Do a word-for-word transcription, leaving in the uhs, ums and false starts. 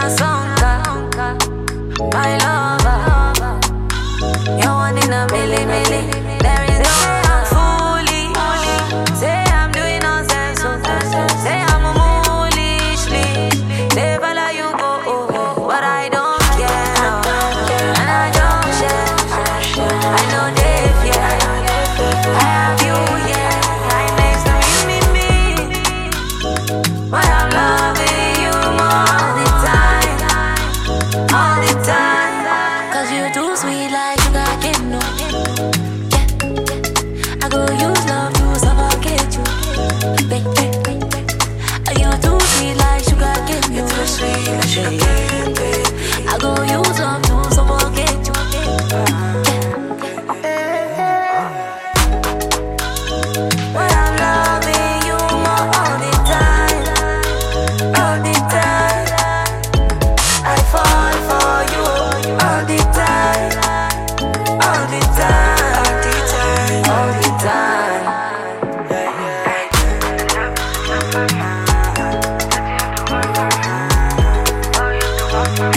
a sonka, my lover. You're one in a million, million. There is no way I'm foolish. Say I'm doing nonsense, so say I'm a foolishly. Never let you go, but I don't care, no. And I don't share. I know they fear. I have you, yeah. Right next to me, me, me. But I'm loving you more all the time, all the time. Cause you too sweet like sugar cane, no. Yeah, I go use love to suffocate you, baby. You too sweet like sugar cane, no. Too sweet like sugar cane, baby. I go use love to suffocate you, but I'm loving you more all the time, all the time. I fall for you all the time, all the time, all the time, all the time.